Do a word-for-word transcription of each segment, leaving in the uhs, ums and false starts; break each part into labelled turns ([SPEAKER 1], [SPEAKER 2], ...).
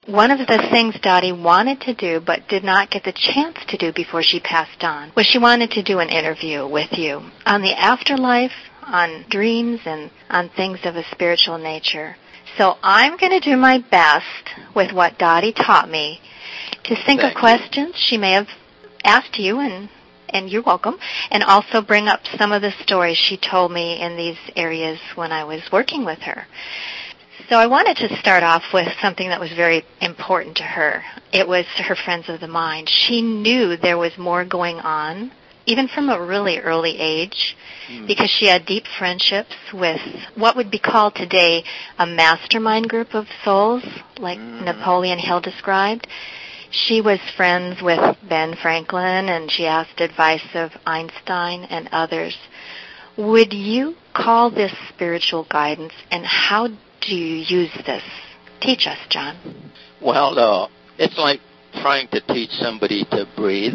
[SPEAKER 1] one of the things Dottie wanted to do but did not get the chance to do before she passed on was she wanted to do an interview with you on the afterlife, on dreams, and on things of a spiritual nature. So I'm going to do my best with what Dottie taught me to think
[SPEAKER 2] Thank
[SPEAKER 1] of questions you. She may have asked you, and and you're welcome, and also bring up some of the stories she told me in these areas when I was working with her. So I wanted to start off with something that was very important to her. It was her Friends of the Mind. She knew there was more going on, even from a really early age, mm. because she had deep friendships with what would be called today a mastermind group of souls, like mm. Napoleon Hill described. She was friends with Ben Franklin, and she asked advice of Einstein and others. Would you call this spiritual guidance, and how do you use this? Teach us, John.
[SPEAKER 2] Well, uh, it's like trying to teach somebody to breathe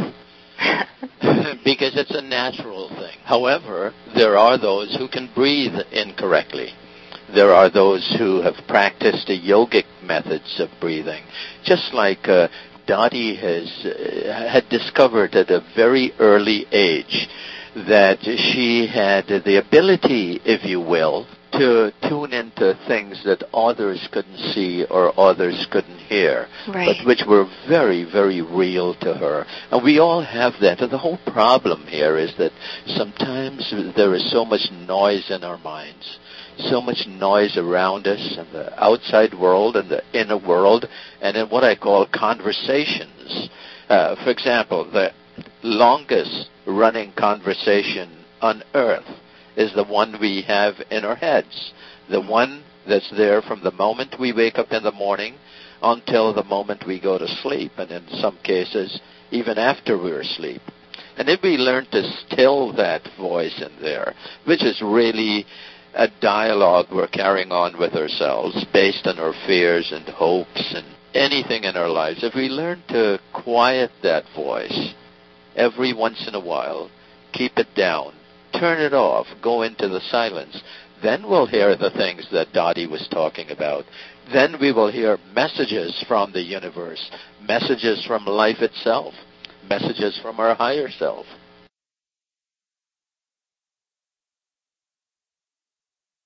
[SPEAKER 2] because it's a natural thing. However, there are those who can breathe incorrectly. There are those who have practiced the yogic methods of breathing, just like uh, Dottie has uh, had discovered at a very early age that she had the ability, if you will, to tune into things that others couldn't see or others couldn't hear,
[SPEAKER 1] right.
[SPEAKER 2] but which were very, very real to her. And we all have that. And the whole problem here is that sometimes there is so much noise in our minds, so much noise around us in the outside world and the inner world, and in what I call conversations. Uh, for example, the longest running conversation on earth is the one we have in our heads, the one that's there from the moment we wake up in the morning until the moment we go to sleep, and in some cases, even after we're asleep. And if we learn to still that voice in there, which is really a dialogue we're carrying on with ourselves based on our fears and hopes and anything in our lives, if we learn to quiet that voice every once in a while, keep it down, turn it off, go into the silence, then we'll hear the things that Dottie was talking about. Then we will hear messages from the universe, messages from life itself, messages from our higher self.